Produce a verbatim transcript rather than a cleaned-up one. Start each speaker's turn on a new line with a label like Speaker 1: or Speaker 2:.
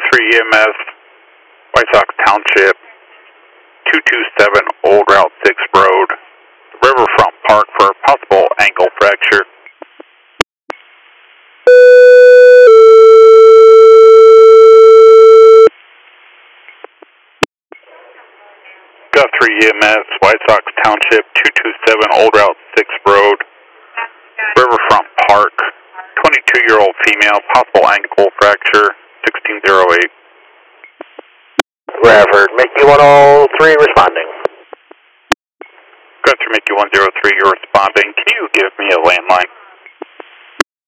Speaker 1: three E M S, White Sox Township, two two seven Old Route six Road, Riverfront Park for possible ankle fracture. Guthrie E M S, White Sox Township, two two seven Old Route six Road, Riverfront Park, twenty-two-year-old female, possible ankle fracture, sixteen oh eight.
Speaker 2: Bradford, Mickey one oh three responding.
Speaker 1: Guthrie Mickey one oh three, you're responding. Can you give me a landline?